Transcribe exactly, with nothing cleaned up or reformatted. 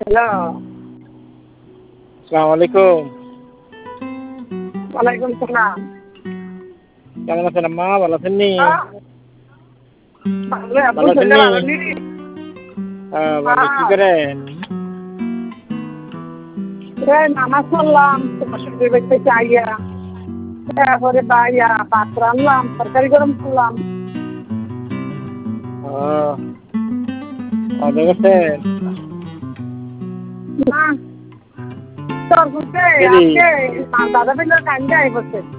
Hello. আসসালামু আলাইকুম। ওয়ালাইকুম সালাম। কেমন আছেন আম্মা? ভালো আছেননি? আ ভালো আব্বু ভালো শরীরটা আছেননি? ভালো নি? আ ভালো। কি হ্যাঁ। করেন? এই নামাজ পড়লাম তোমার শ্বশুর বাড়ি থেকে আইয়া। তারপরে বাইয়া ভাত রান্ধলাম, তরকারি গরম করলাম। ও খাওয়া-দাওয়া করছেন? না। তোর বুঝছে কে দি? আজকে দাদা বিলের কাইন্দা আই বসে।